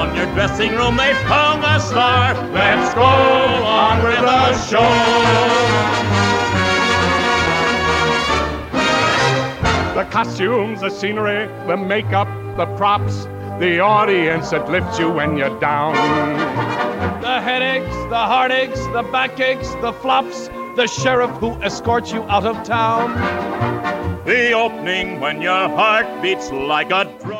on your dressing room, they've hung a star. Let's go on with the show. The costumes, the scenery, the makeup, the props, the audience that lifts you when you're down. The headaches, the heartaches, the backaches, the flops, the sheriff who escorts you out of town. The opening when your heart beats like a drum.